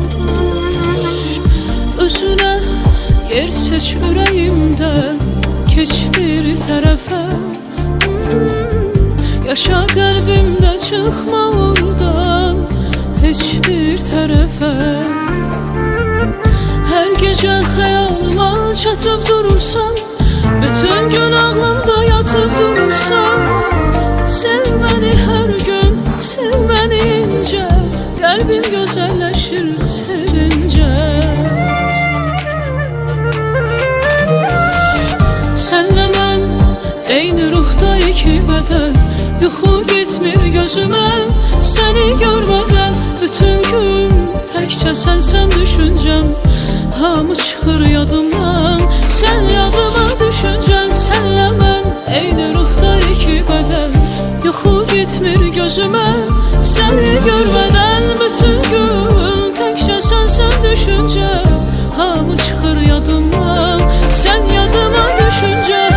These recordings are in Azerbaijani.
Özünə yer seç ürəyimdə, keç bir tərəfə. Yaşa qəlbimdə, çıxma oradan heç bir tərəfə. Hər gecə xəyalıma çatıb durursan, bütün gün ağlımda yatıb durursan. Sev məni hər gün, sev məni incə, qəlbim gözəlləşir sevincə. Sənlə mən eyni ruhda iki bədən, yuxu getmir gözümə səni görmədən. Bütün gün təkcə sənsən düşüncəm, hamı çıxır yadımdan, sən yadıma düşüncən. Sənlə mən eyni ruhda iki bədən, yuxu getmir gözümə səni görmədən. Bütün gün təkcə sənsən düşüncəm, hamı çıxır yadımdan, sən yadıma düşüncən.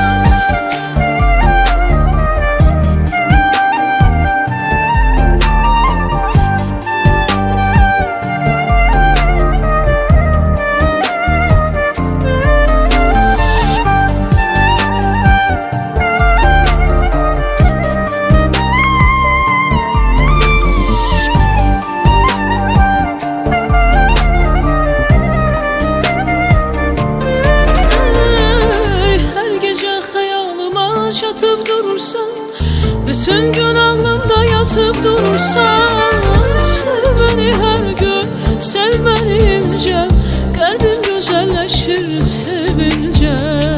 Çatıp durursan, bütün gün ağlımda yatıp durursan. Sev beni her gün, sev beni incə, qəlbim gözəlləşir sevincə.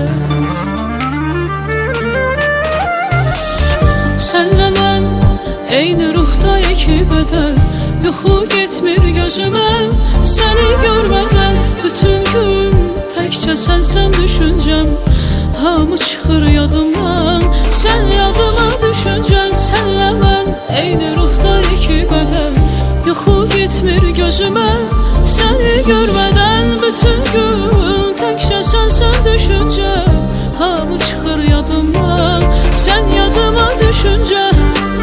Sənlə mən eyni ruhda iki bədən, yuxu getmir gözümə səni görmədən. Bütün gün təkcə sənsən düşüncəm, hamı çıxır yadımdan, sən yadıma düşüncən. Sənlə mən eyni ruhda iki bədən, yuxu getmir gözümə səni görmədən. Bütün gün təkcə sənsən düşüncəm, hamı çıxır yadımdan, sən yadıma düşüncən.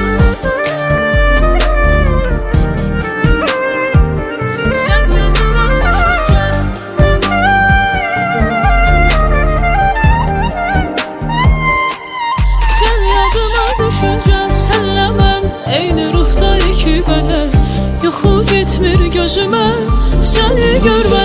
Sənlə mən eyni ruhda iki bədən, yuxu getmir gözümə səni görmə.